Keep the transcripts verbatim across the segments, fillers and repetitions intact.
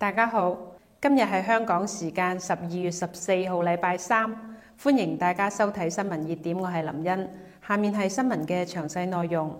大家好，今日係香港時間十二月十四號，禮拜三，歡迎大家收睇新聞熱點，我係林茵。下面係新聞嘅詳細內容。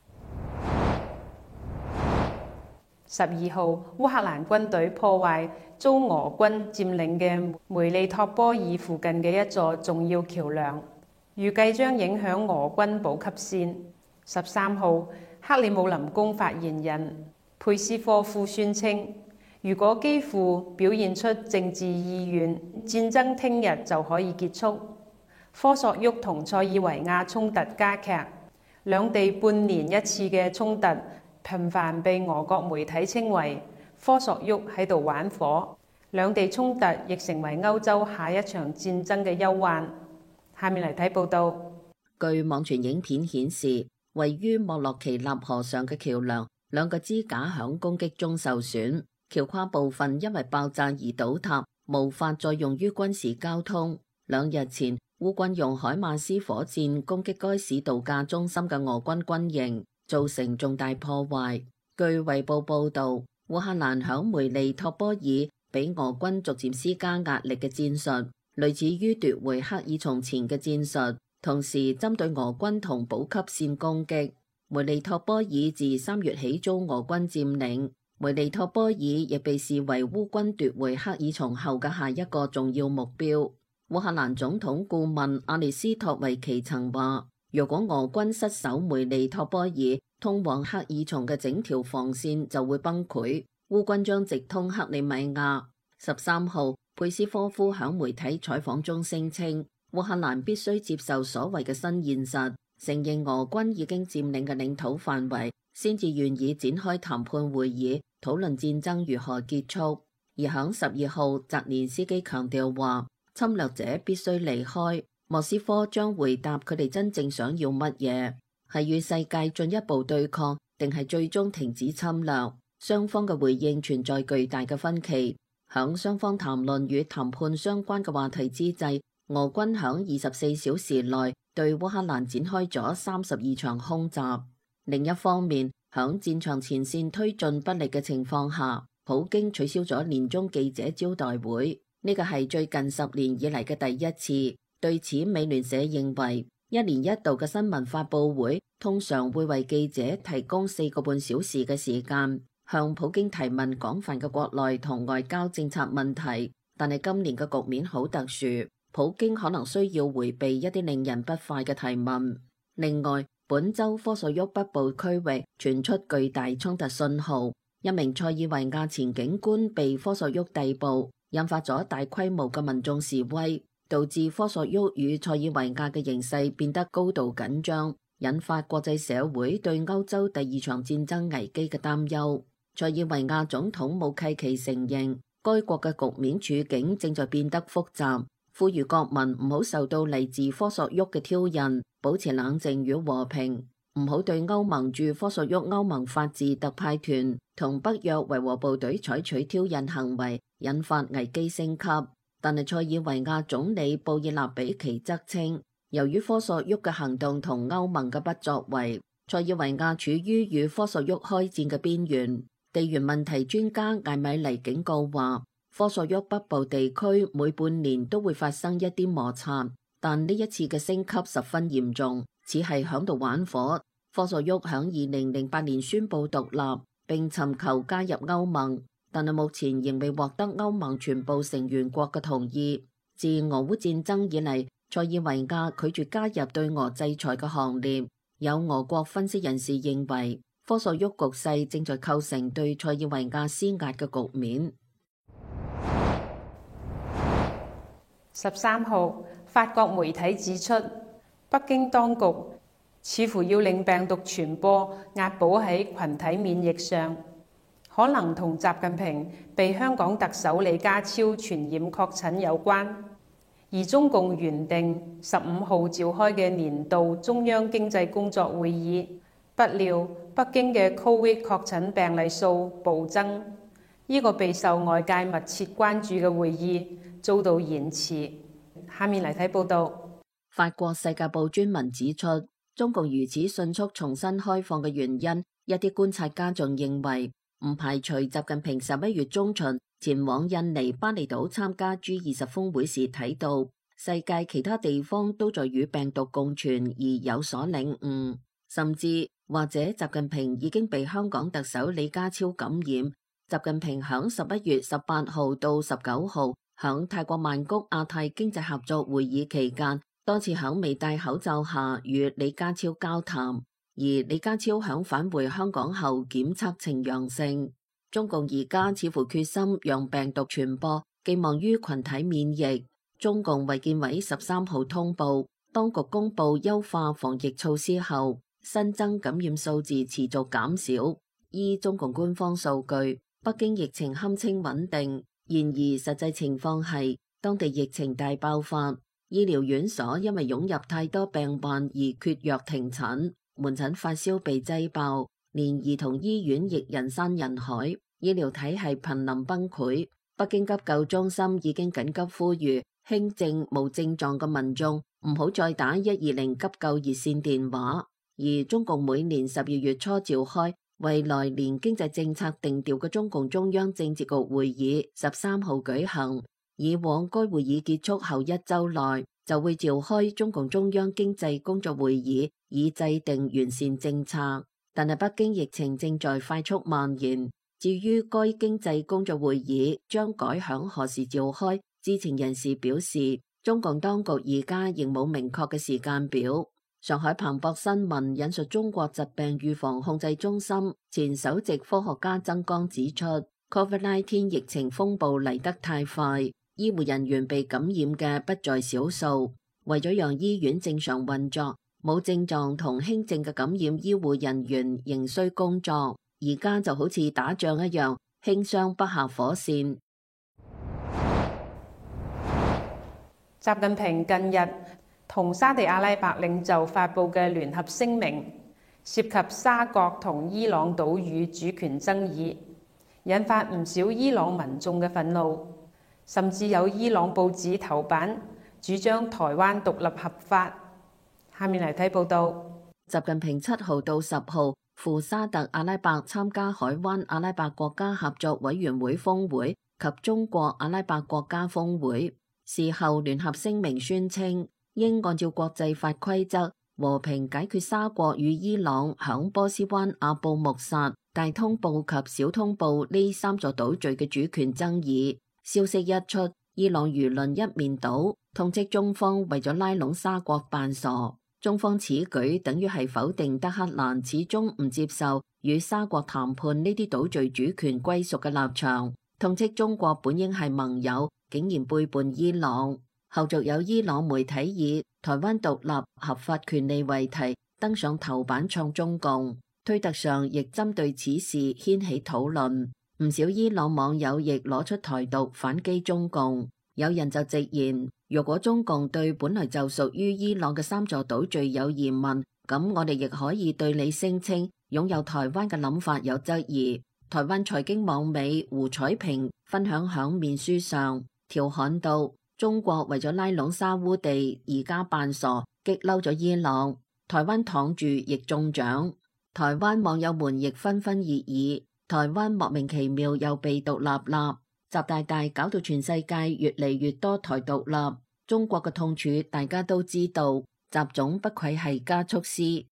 十二號，烏克蘭軍隊破壞遭俄軍佔領嘅梅利托波爾附近嘅一座重要橋樑，預計將影響俄軍補給線。十三號，克里姆林宮發言人佩斯科夫宣稱，如果基輔表現出政治意願，戰爭聽日就可以結束。科索沃同塞爾維亞衝突加劇，兩地半年一次嘅衝突頻繁被俄國媒體稱為科索沃喺度玩火，兩地衝突亦成為歐洲下一場戰爭嘅憂患。下面嚟睇報道。 據網傳影片顯示，位於莫洛奇納河上嘅橋樑，兩個支架響攻擊中受損，橋跨部分因為爆炸而倒塌，無法再用於軍事交通。兩日前，烏軍用海馬斯火箭攻擊該市度假中心嘅俄軍軍營，造成重大破壞。據衛報報導，烏克蘭響梅利托波爾俾俄軍逐漸施加壓力嘅戰術，類似於奪回克爾松前嘅戰術，同時針對俄軍同補給線攻擊。梅利托波爾自三月起遭俄軍佔領，梅利托波爾亦被視為烏軍奪回克爾松後嘅下一個重要目標。烏克蘭總統顧問阿列斯托維奇曾話，如果俄軍失守梅利托波爾，通往克爾松嘅整條防線就會崩潰，烏軍將直通克里米亞。十三號，佩斯科夫響媒體採訪中聲稱，烏克蘭必須接受所謂嘅新現實，承認俄軍已經佔領嘅領土範圍，先至願意展開談判會議，討論戰爭如何結束。而響十二號，澤連斯基強調話，侵略者必須離開，莫斯科將回答佢哋真正想要乜嘢，係與世界進一步對抗，定係最終停止侵略。雙方嘅回應存在巨大嘅分歧。響雙方談論與談判相關嘅話題之際，俄軍響二十四小時內對烏克蘭展開咗三十二場空襲。另一方面，響戰場前線推進不利嘅情況下，普京取消咗年終記者招待會。呢個係最近十年以嚟嘅第一次。對此，美聯社認為，一年一度嘅新聞發佈會通常會為記者提供四個半小時嘅時間，向普京提問廣泛嘅國內同外交政策問題。但係今年嘅局面好特殊，普京可能需要迴避一啲令人不快嘅提問。另外，本週科索沃北部區域傳出巨大衝突信號，一名塞爾維亞前警官被科索沃逮捕，引發咗大規模嘅民眾示威，導致科索沃與塞爾維亞嘅形勢變得高度緊張，引發國際社會對歐洲第二場戰爭危機嘅擔憂。塞爾維亞總統武契奇承認，該國嘅局面處境正在變得複雜，呼籲國民唔好受到嚟自科索沃嘅挑釁，保持冷靜與和平，唔好對歐盟駐科索沃歐盟法治特派團同北約維和部隊採取挑釁行為，引發危機升級。但係塞爾維亞總理布爾納比奇則稱，由於科索沃嘅行動同歐盟嘅不作為，塞爾維亞處於與科索沃開戰嘅邊緣。地緣問題專家艾米尼警告話，科索沃北部地區每半年都會發生一啲摩擦，但呢一次嘅升級十分嚴重，似係響度玩火。科索沃響二零零八年宣布獨立，並尋求加入歐盟，但係目前仍未獲得歐盟全部成員國嘅同意。自俄烏戰爭以嚟，塞爾維亞拒絕加入對俄制裁嘅行列。有俄國分析人士認為，科索沃局勢正在構成對塞爾維亞施壓嘅局面。 十三號，法國媒體指出，北京當局似乎要令病毒傳播押寶喺群體免疫上，可能同習近平被香港特首李家超傳染確診有關。而中共原定十五號召開嘅年度中央經濟工作會議，不料北京嘅 Covid 確診病例數暴增，呢、這個備受外界密切關注嘅會議遭到延遲。下面嚟睇報道。 法國世界報專文指出，中共如此迅速重新開放嘅原因，一啲觀察家仲認為，唔排除習近平十一月中旬前往印尼巴厘島參加 G 二十峰會時提到，世界其他地方都在與病毒共存而有所領悟，甚至或者習近平已經被香港特首李家超感染。習近平響十一月十八號到十九號響泰國曼谷亞太經濟合作會議期間，多次響未戴口罩下與李家超交談，而李家超響返回香港後檢測呈陽性。中共而家似乎決心讓病毒傳播，寄望於群體免疫。中共衛健委十三號通報，當局公布優化防疫措施後，新增感染數字持續減少。依中共官方數據，北京疫情堪稱穩定，然而實際情況係當地疫情大爆發，醫療院所因為湧入太多病患而缺藥停診，門診發燒被擠爆，連兒童醫院亦人山人海，醫療體系瀕臨崩潰。北京急救中心已經緊急呼籲輕症無症狀嘅民眾唔好再打一二零急救熱線電話。而中共每年十二月初召開為來年經濟政策定調嘅中共中央政治局會議十三號舉行，以往該會議結束後一周內就會召開中共中央經濟工作會議，以制定完善政策。但係北京疫情正在快速蔓延，至於該經濟工作會議將改響何時召開，知情人士表示，中共當局而家仍冇明確嘅時間表。上海彭博新聞引述中國疾病預防控制中心前首席科學家曾江指出 ，Covid 十九 疫情風暴嚟得太快，醫護人員被感染嘅不在少數。為咗讓醫院正常運作，冇症狀同輕症嘅感染醫護人員仍需工作。而家就好似打仗一樣，輕傷不下火線。 習近平近日同沙地阿拉伯領袖發布嘅聯合聲明，涉及沙國同伊朗島嶼主權爭議，引發唔少伊朗民眾嘅憤怒，甚至有伊朗報紙頭版主張台灣獨立合法。下面嚟睇報道。 習近平七號到十號赴沙特阿拉伯參加海灣阿拉伯國家合作委員會峰會及中國阿拉伯國家峰會。事後聯合聲明宣稱，應按照國際法規則和平解決沙國與伊朗響波斯灣阿布穆薩、大通布及小通布呢三座島嶼嘅主權爭議。消息一出，伊朗輿論一面倒，痛斥中方為咗拉攏沙國扮傻。中方此舉等於係否定德黑蘭始終唔接受與沙國談判呢啲島嶼主權歸屬嘅立場，痛斥中國本應係盟友，竟然背叛伊朗。後續有伊朗媒體以台灣獨立合法權利為題登上頭版創中共，推特上亦針對此事掀起討論，唔少伊朗網友亦攞出台獨反擊中共。有人就直言，如果中共對本來就屬於伊朗嘅三座島嶼有疑問，咁我哋亦可以對你聲稱擁有台灣嘅諗法有質疑。台灣財經網美胡彩萍分享響面書上調侃道，中國為咗拉攏沙烏地，而家扮傻，激嬲咗伊朗。台灣躺住亦中獎。台灣網友們亦紛紛熱議，台灣莫名其妙又被獨立立，習大大搞到全世界越嚟越多台獨立。中國嘅痛楚大家都知道，習總不愧係加速師。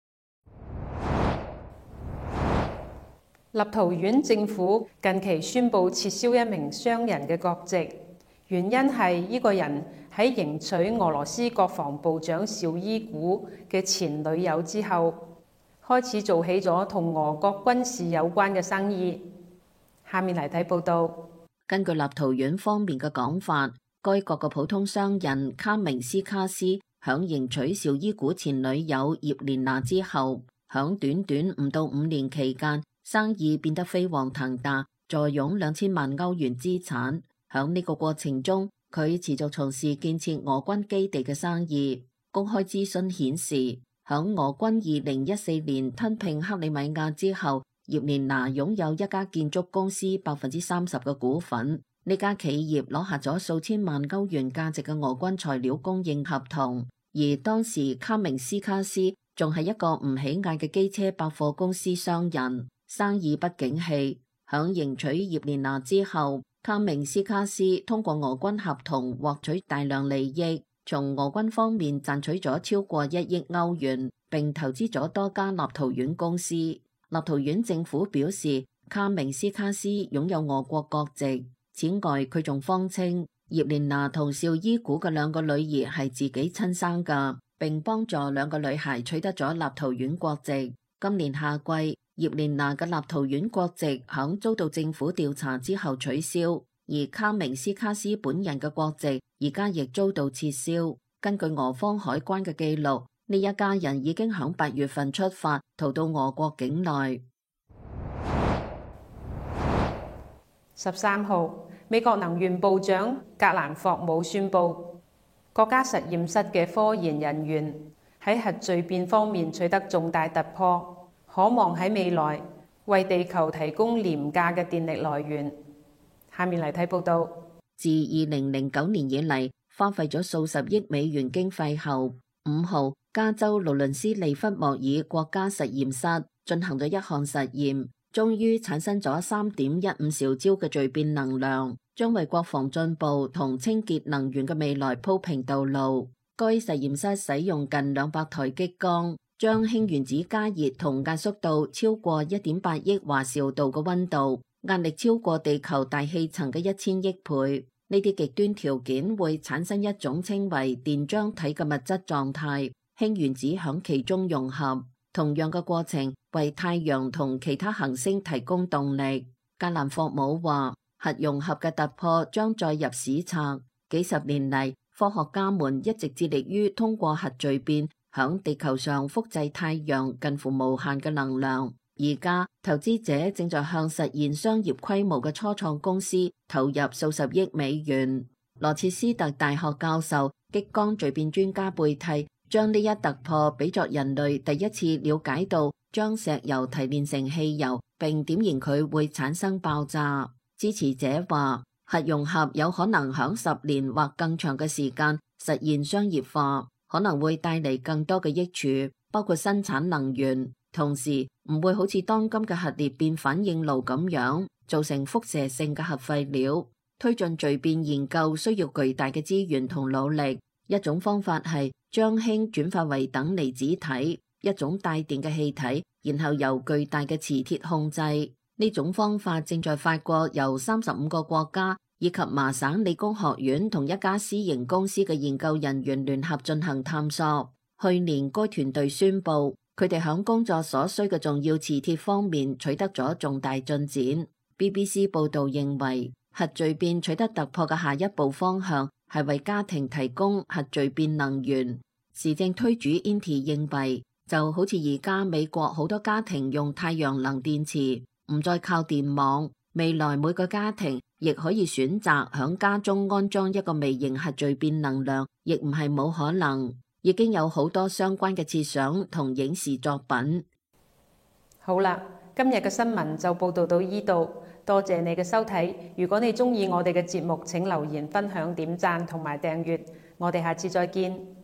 立陶宛政府近期宣布撤銷一名商人嘅國籍。原因係呢個人喺迎娶俄羅斯國防部長紹伊古嘅前女友之後，開始做起咗同俄國軍事有關嘅生意。下面嚟睇報道。 根據立陶宛方面嘅講法，該國嘅普通商人卡明斯卡斯響迎娶紹伊古前女友葉蓮娜之後，響短短唔到五年期間，生意變得飛黃騰達，坐擁兩千萬歐元資產。響呢個過程中，佢持續從事建設俄軍基地嘅生意。公開諮詢顯示，響俄軍二零一四年吞併克里米亞之後，葉蓮娜擁有一家建築公司百分之三十嘅股份。呢家企業攞下咗數千萬歐元價值嘅俄軍材料供應合同。而當時卡明斯卡斯仲係一個唔起眼嘅機車百貨公司商人，生意不景氣。響迎娶葉蓮娜之後， 卡明斯卡斯通過俄軍合同獲取大量利益，從俄軍方面賺取咗超過一億歐元，並投資咗多家立陶宛公司。立陶宛政府表示，卡明斯卡斯擁有俄國國籍。此外，佢仲謊稱葉蓮娜同紹伊古嘅兩個女兒係自己親生㗎，並幫助兩個女孩取得咗立陶宛國籍。今年夏季，葉蓮娜嘅立陶宛國籍響遭到政府調查之後取消，而卡明斯卡斯本人嘅國籍而家亦遭到撤銷。根據俄方海關嘅記錄，呢一家人已經響八月份出發，逃到俄國境內。 十三號，美國能源部長格蘭霍姆宣布，國家實驗室嘅科研人員喺核聚變方面取得重大突破。可望喺未來為地球提供廉價嘅電力來源。下面嚟睇報道。 自二零零九年以嚟，花費咗數十億美元經費後，五號加州勞倫斯利弗莫爾國家實驗室進行咗一項實驗，終於產生咗三點一五兆焦嘅聚變能量，將為國防進步同清潔能源嘅未來鋪平道路。該實驗室使用近兩百台激光，將氫原子加熱同壓縮到超過一點八億華兆度嘅溫度，壓力超過地球大氣層嘅一千億倍。呢啲極端條件會產生一種稱為電漿體嘅物質狀態，氫原子響其中融合。同樣嘅過程為太陽同其他行星提供動力。格蘭霍姆話，核融合嘅突破將載入史冊。幾十年嚟，科學家們一直致力於通過核聚變響地球上複製太陽近乎無限嘅能量。而家投資者正在向實現商業規模嘅初創公司投入數十億美元。羅切斯特大學教授、激光聚變專家貝蒂將呢一突破比作人類第一次了解到將石油提煉成汽油，並點燃佢會產生爆炸。支持者話，核融合有可能響十年或更長嘅時間實現商業化，可能會帶嚟更多嘅益處，包括生產能源，同時唔會好似當今嘅核裂變反應爐咁樣造成輻射性嘅核廢料。推進聚變研究需要巨大嘅資源同努力。一種方法係將氫轉化為等離子體，一種帶電嘅氣體，然後由巨大嘅磁鐵控制。呢種方法正在法國由三十五個國家以及麻省理工學院同一家私營公司嘅研究人員聯合進行探索。去年該團隊宣布，佢哋響工作所需嘅重要磁鐵方面取得咗重大進展。B B C 報道認為，核聚變取得突破嘅下一步方向係為家庭提供核聚變能源。時政推主 Inti 認為，就好似而家美國好多家庭用太陽能電池，唔再靠電網，未來每個家庭亦可以選擇響家中安裝一個微型核聚變能量，亦唔係冇可能。已經有好多相關嘅設想同影視作品。 好啦，今日嘅新聞就報道到呢度，多謝你嘅收睇。如果你鍾意我哋嘅節目，請留言、分享、點讚同埋訂閱。我哋下次再見。